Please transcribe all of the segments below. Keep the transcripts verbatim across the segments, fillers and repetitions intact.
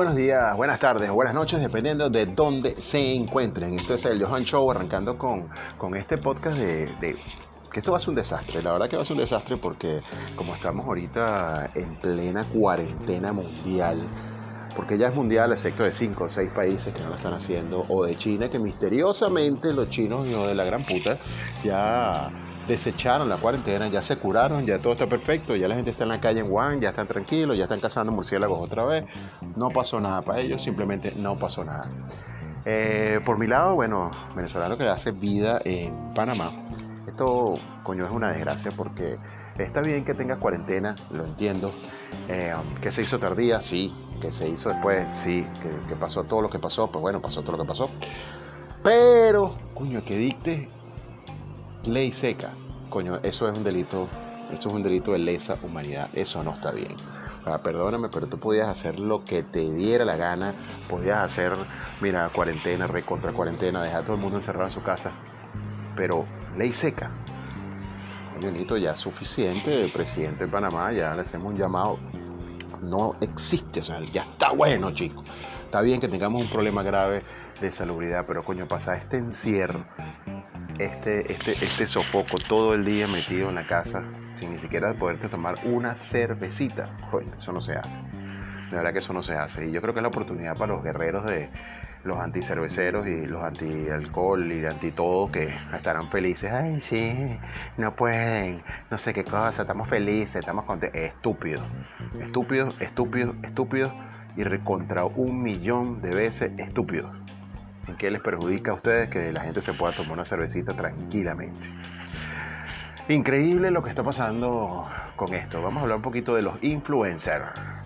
buenos días, buenas tardes o buenas noches, dependiendo de dónde se encuentren. Esto es el Johan Show, arrancando con, con este podcast de, de que esto va a ser un desastre. La verdad que va a ser un desastre porque como estamos ahorita en plena cuarentena mundial, porque ya es mundial excepto de cinco o seis países que no lo están haciendo, o de China, que misteriosamente los chinos, hijos de la gran puta, ya desecharon la cuarentena, ya se curaron, ya todo está perfecto, ya la gente está en la calle en Wuhan, ya están tranquilos, ya están cazando murciélagos otra vez. No pasó nada para ellos, simplemente no pasó nada. Eh, por mi lado, bueno, venezolano que hace vida en Panamá, esto, coño, es una desgracia porque está bien que tengas cuarentena, lo entiendo. Eh, que se hizo tardía, sí. Que se hizo después, sí. Que, que pasó todo lo que pasó, pues bueno, pasó todo lo que pasó. Pero, coño, que dicte ley seca, coño, eso es un delito, eso es un delito de lesa humanidad, eso no está bien. O sea, perdóname, pero tú podías hacer lo que te diera la gana, podías hacer, mira, cuarentena, recontra cuarentena, dejar a todo el mundo encerrado en su casa, pero ley seca, coño, Nito, ya es suficiente. El presidente de Panamá, ya le hacemos un llamado, no existe, o sea, ya está bueno, chicos. Está bien que tengamos un problema grave de salubridad, pero coño, pasa este encierro, este, este, este sofoco todo el día metido en la casa sin ni siquiera poderte tomar una cervecita. Coño, eso no se hace. De verdad que eso no se hace. Y yo creo que es la oportunidad para los guerreros de los anticerveceros y los anti-alcohol y de anti-todo, que estarán felices. Ay, sí, no pueden, no sé qué cosa, estamos felices, estamos contentos. Estúpido, estúpido, estúpido, estúpido y recontra un millón de veces estúpido. ¿En qué les perjudica a ustedes que la gente se pueda tomar una cervecita tranquilamente? Increíble lo que está pasando con esto. Vamos a hablar un poquito de los influencers.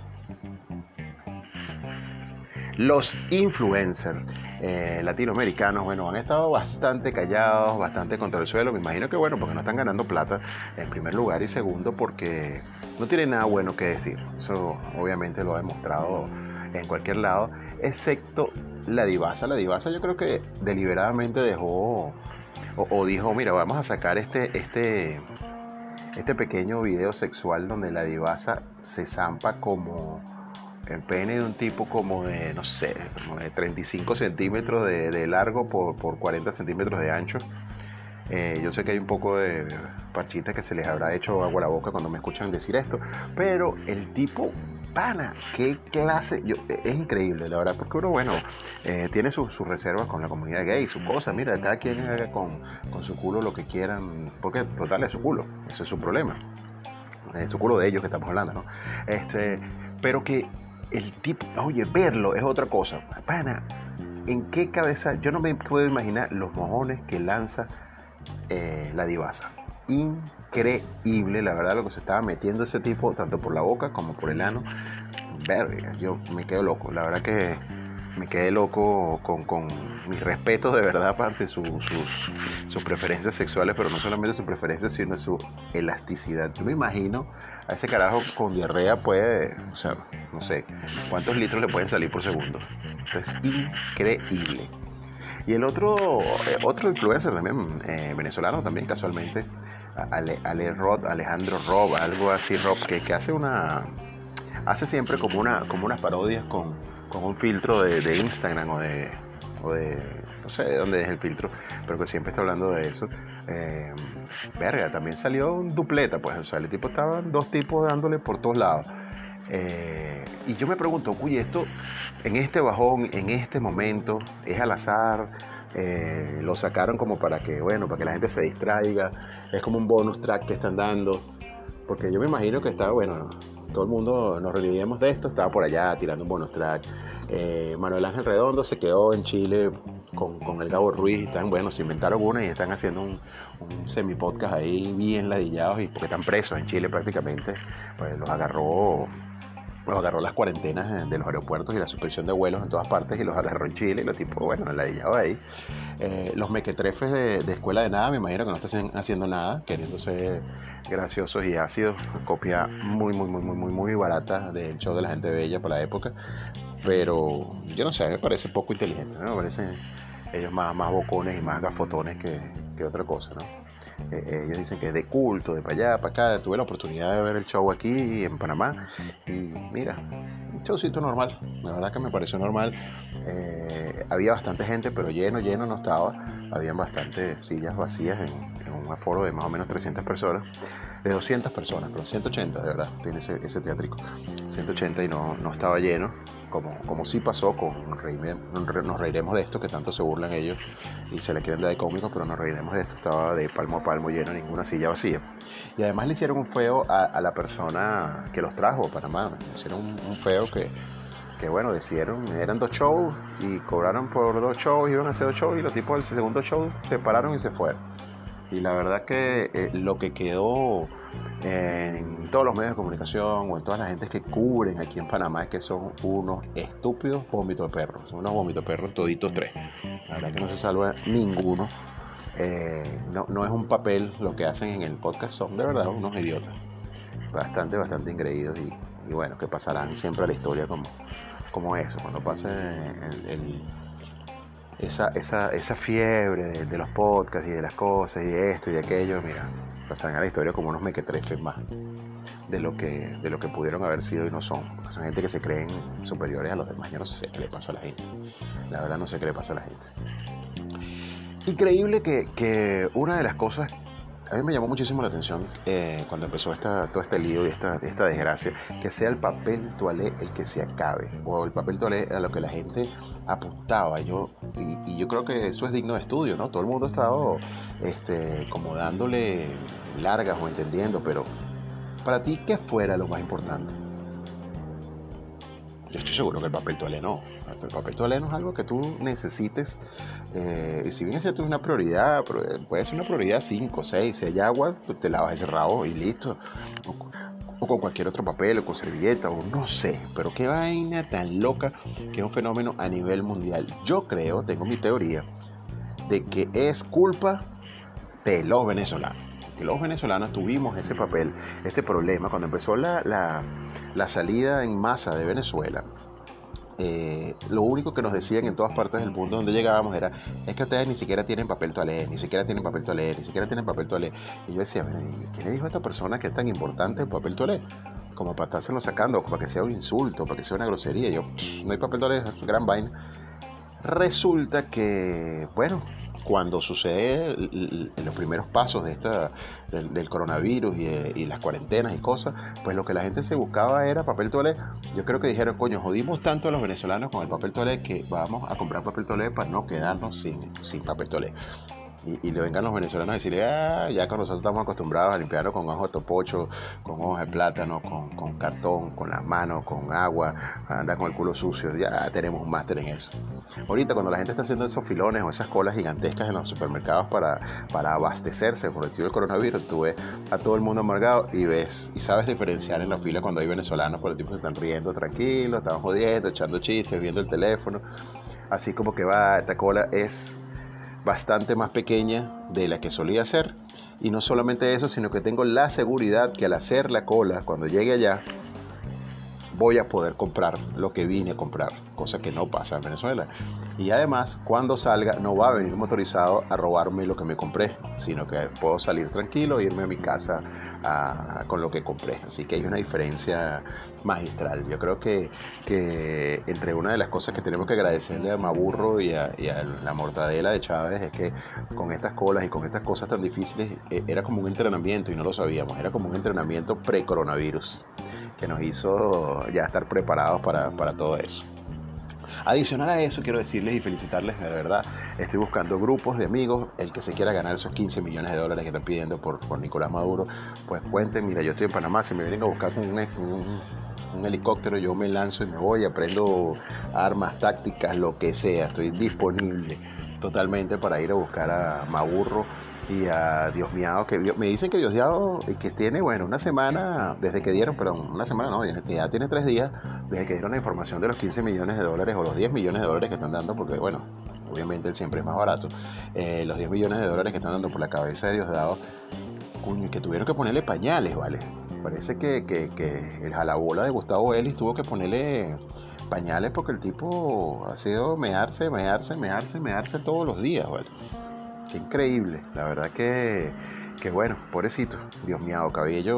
Los influencers eh, latinoamericanos, bueno, han estado bastante callados, bastante contra el suelo. Me imagino que, bueno, porque no están ganando plata, en primer lugar, y segundo, porque no tienen nada bueno que decir. Eso obviamente lo ha demostrado en cualquier lado, excepto la Divasa. La Divasa yo creo que deliberadamente dejó o, o dijo, mira, vamos a sacar este, este, este pequeño video sexual donde la Divasa se zampa como el pene de un tipo como de, no sé, como de treinta y cinco centímetros de, de largo por, por cuarenta centímetros de ancho. Eh, yo sé que hay un poco de parchita que se les habrá hecho agua a la boca cuando me escuchan decir esto, pero el tipo, pana, qué clase, yo, es increíble, la verdad, porque uno, bueno, eh, tiene sus su reservas con la comunidad gay, sus cosas, mira, cada quien haga con, con su culo lo que quieran, porque total es su culo, ese es su problema, es su culo de ellos que estamos hablando, ¿no? Este, pero que el tipo, oye, verlo es otra cosa, pana, ¿en qué cabeza? Yo no me puedo imaginar los mojones que lanza Eh, la Divasa. Increíble, la verdad, lo que se estaba metiendo ese tipo, tanto por la boca como por el ano. Verga, yo me quedo loco, la verdad que me quedé loco con, con mis respetos de verdad aparte sus, sus, sus preferencias sexuales, pero no solamente sus preferencias, sino su elasticidad. Yo me imagino a ese carajo con diarrea puede, o sea, no sé cuántos litros le pueden salir por segundo. Es increíble. Y el otro, eh, otro influencer también, eh, venezolano también casualmente, Ale, Ale Rod, Alejandro Rob, algo así, Rob, que, que hace una, hace siempre como una, como unas parodias con, con un filtro de, de Instagram o de, o de, no sé de dónde es el filtro, pero que siempre está hablando de eso. Eh, verga, también salió un dupleta, pues, o sea, el tipo estaban dos tipos dándole por todos lados. Eh, y yo me pregunto, oye, esto en este bajón, en este momento, es al azar, eh, lo sacaron como para que, bueno, para que la gente se distraiga, es como un bonus track que están dando, porque yo me imagino que estaba, bueno, no, todo el mundo nos reiríamos de esto, estaba por allá tirando un bonus track. eh, Manuel Ángel Redondo se quedó en Chile con, con el Gabo Ruiz, y están, bueno, se inventaron una y están haciendo un, un semi-podcast ahí bien ladillados, y porque están presos en Chile prácticamente, pues los agarró los agarró las cuarentenas de los aeropuertos y la suspensión de vuelos en todas partes, y los agarró en Chile, y los tipos, bueno, ladillado ahí. Eh, los mequetrefes de, de escuela de nada, me imagino que no están haciendo nada, queriendo ser graciosos y ácidos, copia muy, muy, muy, muy, muy, muy barata del show de la gente bella para la época, pero yo no sé, me parece poco inteligente, ¿no? Me parecen ellos más, más bocones y más gafotones que, que otra cosa, ¿no? Eh, ellos dicen que es de culto, de para allá, para acá. Tuve la oportunidad de ver el show aquí en Panamá y mira, showcito normal, la verdad que me pareció normal. Eh, había bastante gente, pero lleno, lleno no estaba. Habían bastantes sillas vacías en, en un aforo de más o menos trescientas personas, de doscientas personas, pero ciento ochenta de verdad, tiene ese, ese teatrico, ciento ochenta y no, no estaba lleno, como, como sí pasó con Nos reiremos de esto, que tanto se burlan ellos y se le quieren dar de cómico, pero Nos reiremos de esto estaba de palmo a palmo lleno, ninguna silla vacía. Y además le hicieron un feo a, a la persona que los trajo a Panamá, le hicieron un, un feo que que bueno, decidieron, eran dos shows y cobraron por dos shows, iban a hacer dos shows y los tipos del segundo show se pararon y se fueron. Y la verdad que eh, lo que quedó en todos los medios de comunicación o en todas las gentes que cubren aquí en Panamá es que son unos estúpidos vómitos de perros, son unos vómitos de perros toditos tres. La verdad que no se salva ninguno. Eh, no, no es un papel lo que hacen en el podcast, son de verdad unos idiotas. Bastante, bastante ingreídos y, y bueno, que pasarán siempre a la historia como, como eso, cuando pase el, el, esa, esa, esa fiebre de, de los podcasts y de las cosas y de esto y de aquello, mira, pasarán a la historia como unos mequetrefes más de lo que, de lo que pudieron haber sido y no son. Son gente que se creen superiores a los demás. Yo no sé qué le pasa a la gente, la verdad no sé qué le pasa a la gente. Increíble que, que una de las cosas, a mí me llamó muchísimo la atención eh, cuando empezó esta, todo este lío y esta, esta desgracia, que sea el papel toalé el que se acabe, o el papel toalé a lo que la gente apuntaba. Yo, y, y yo creo que eso es digno de estudio, ¿no? Todo el mundo ha estado este, como dándole largas o entendiendo, pero para ti, ¿qué fuera lo más importante? Yo estoy seguro que el papel toalé no. El papel toalé no es algo que tú necesites. Eh, y si bien es cierto es una prioridad, puede ser una prioridad cinco, seis. Si hay agua, pues te lavas ese rabo y listo. O, o con cualquier otro papel, o con servilleta, o no sé. Pero qué vaina tan loca que es un fenómeno a nivel mundial. Yo creo, tengo mi teoría, de que es culpa de los venezolanos. Que los venezolanos tuvimos ese papel, este problema, cuando empezó la, la, la salida en masa de Venezuela. Eh, lo único que nos decían en todas partes del mundo donde llegábamos era: es que ustedes ni siquiera tienen papel toalé, ni siquiera tienen papel toalé, ni siquiera tienen papel toalé. Y yo decía, ¿qué le dijo a esta persona que es tan importante el papel toalé? Como para estárselo sacando, como para que sea un insulto, para que sea una grosería. Yo, no hay papel toalé, es gran vaina. Resulta que, bueno, cuando sucede en los primeros pasos de esta, del, del coronavirus y, y las cuarentenas y cosas, pues lo que la gente se buscaba era papel toalé. Yo creo que dijeron, coño, jodimos tanto a los venezolanos con el papel toalé que vamos a comprar papel toalé para no quedarnos sin, sin papel toalé. Y, y le vengan los venezolanos a decirle, ah, ya con nosotros estamos acostumbrados a limpiarnos con hojas de topocho, con hojas de plátano, con, con cartón, con las manos, con agua, a andar con el culo sucio, ya tenemos un máster en eso. Ahorita cuando la gente está haciendo esos filones o esas colas gigantescas en los supermercados para, para abastecerse por el tío del coronavirus, tú ves a todo el mundo amargado y ves, y sabes diferenciar en la fila cuando hay venezolanos por el tipo que están riendo tranquilos, están jodiendo, echando chistes, viendo el teléfono, así como que va, esta cola es bastante más pequeña de la que solía ser. Y no solamente eso, sino que tengo la seguridad que al hacer la cola, cuando llegue allá, voy a poder comprar lo que vine a comprar, cosa que no pasa en Venezuela. Y además, cuando salga, no va a venir motorizado a robarme lo que me compré, sino que puedo salir tranquilo e irme a mi casa a, a, con lo que compré. Así que hay una diferencia magistral. Yo creo que, que entre una de las cosas que tenemos que agradecerle a Maburro y a, y a la mortadela de Chávez es que con estas colas y con estas cosas tan difíciles eh, era como un entrenamiento, y no lo sabíamos, era como un entrenamiento pre-coronavirus que nos hizo ya estar preparados para, para todo eso. Adicional a eso, quiero decirles y felicitarles, de verdad, estoy buscando grupos de amigos, el que se quiera ganar esos quince millones de dólares que están pidiendo por, por Nicolás Maduro, pues cuenten, mira, yo estoy en Panamá, si me vienen a buscar con un, un, un helicóptero, yo me lanzo y me voy, aprendo armas, tácticas, lo que sea, estoy disponible totalmente para ir a buscar a Maburro y a Diosmiado, que me dicen que Diosmiado, que tiene, bueno, una semana, desde que dieron, perdón, una semana no, ya, ya tiene tres días, desde que dieron la información de los quince millones de dólares, o los diez millones de dólares que están dando, porque bueno, obviamente él siempre es más barato, eh, los diez millones de dólares que están dando por la cabeza de Diosdado, cuño, que tuvieron que ponerle pañales, ¿vale? Parece que, que, que el jalabola de Gustavo Ellis tuvo que ponerle pañales porque el tipo ha sido mearse, mearse, mearse, mearse todos los días, ¿vale? Qué increíble, la verdad que, que bueno, pobrecito, Dios mío, Cabello,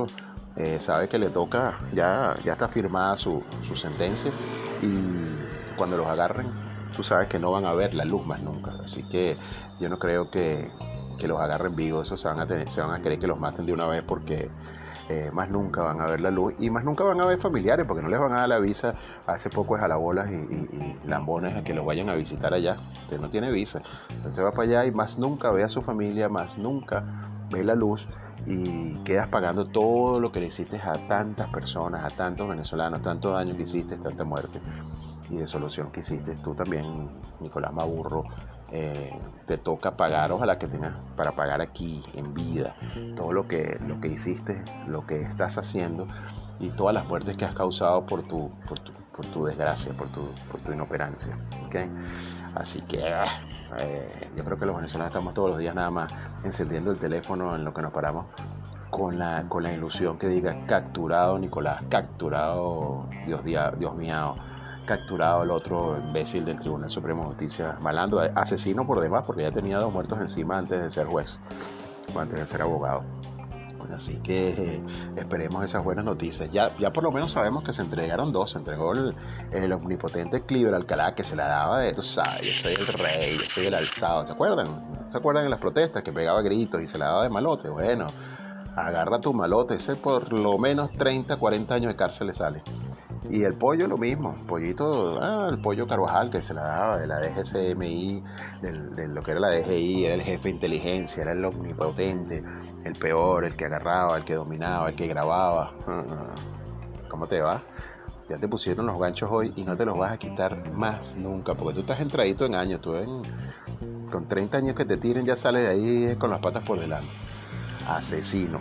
eh, sabe que le toca, ya, ya está firmada su, su sentencia, y cuando los agarren, tú sabes que no van a ver la luz más nunca. Así que yo no creo que, que los agarren vivos, eso se van a tener, se van a querer que los maten de una vez, porque eh, más nunca van a ver la luz y más nunca van a ver familiares, porque no les van a dar la visa. Hace poco es jalabolas y, y, y lambones a que los vayan a visitar allá. Usted no tiene visa, entonces va para allá y más nunca ve a su familia, más nunca ve la luz, y quedas pagando todo lo que le hiciste a tantas personas, a tantos venezolanos, tantos daños que hiciste, tanta muerte y desolación que hiciste. Tú también, Nicolás Maburro, eh, te toca pagar, ojalá que tengas para pagar aquí en vida todo lo que, lo que hiciste, lo que estás haciendo y todas las muertes que has causado por tu, por tu, por tu desgracia, por tu, por tu inoperancia, ¿okay? Así que eh, yo creo que los venezolanos estamos todos los días nada más encendiendo el teléfono en lo que nos paramos con la, con la ilusión que diga capturado Nicolás, capturado Dios, Dios mío, capturado el otro imbécil del Tribunal Supremo de Justicia, malandro, asesino por demás, porque ya tenía dos muertos encima antes de ser juez, o antes de ser abogado. Así que eh, esperemos esas buenas noticias. Ya, ya por lo menos sabemos que se entregaron dos. Se entregó el, el omnipotente Cliver Alcalá, que se la daba de, tú sabes, yo soy el rey, yo soy el alzado. ¿Se acuerdan? ¿Se acuerdan en las protestas que pegaba gritos y se la daba de malote? Bueno, agarra tu malote, ese por lo menos treinta, cuarenta años de cárcel le sale. Y el pollo lo mismo, pollito, ah, el pollo Carvajal, que se la daba de la D G C M I, del, de lo que era la D G I, era el jefe de inteligencia, era el omnipotente, el peor, el que agarraba, el que dominaba, el que grababa. ¿Cómo te va? Ya te pusieron los ganchos hoy y no te los vas a quitar más nunca, porque tú estás entradito en años, tú en, con treinta años que te tiren ya sales de ahí con las patas por delante. Asesino.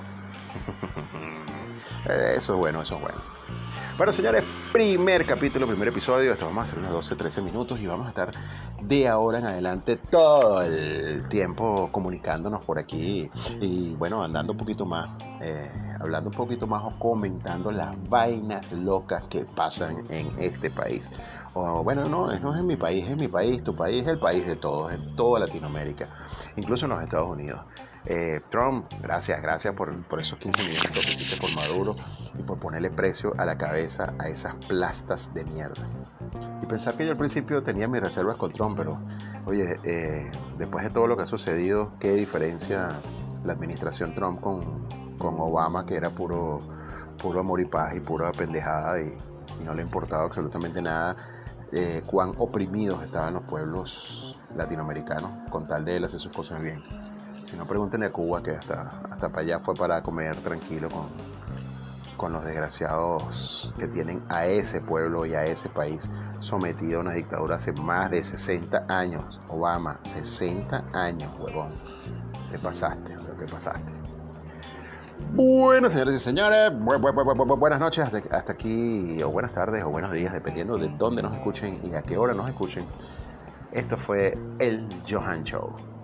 Eso es bueno, eso es bueno. Bueno, señores, primer capítulo, primer episodio. Esto vamos a hacer unos doce, trece minutos y vamos a estar de ahora en adelante todo el tiempo comunicándonos por aquí y bueno, andando un poquito más, eh, hablando un poquito más o comentando las vainas locas que pasan en este país. O bueno, no, no es en mi país, es mi país, tu país, es el país de todos, en toda Latinoamérica, incluso en los Estados Unidos. Eh, Trump, gracias, gracias por, por esos quince millones que hiciste por Maduro y por ponerle precio a la cabeza a esas plastas de mierda. Y pensar que yo al principio tenía mis reservas con Trump, pero oye, eh, después de todo lo que ha sucedido, qué diferencia la administración Trump con, con Obama, que era puro, puro amor y paz y pura pendejada y, y no le importaba absolutamente nada, eh, cuán oprimidos estaban los pueblos latinoamericanos con tal de él hacer sus cosas bien. Si no, pregúntenle a Cuba, que hasta, hasta para allá fue para comer tranquilo con, con los desgraciados que tienen a ese pueblo y a ese país sometido a una dictadura hace más de sesenta años. Obama, sesenta años, huevón. Te pasaste, lo que pasaste. Bueno, señores y señores, bu bu bu bu buenas noches hasta, hasta aquí, o buenas tardes, o buenos días, dependiendo de dónde nos escuchen y a qué hora nos escuchen. Esto fue el Johan Show.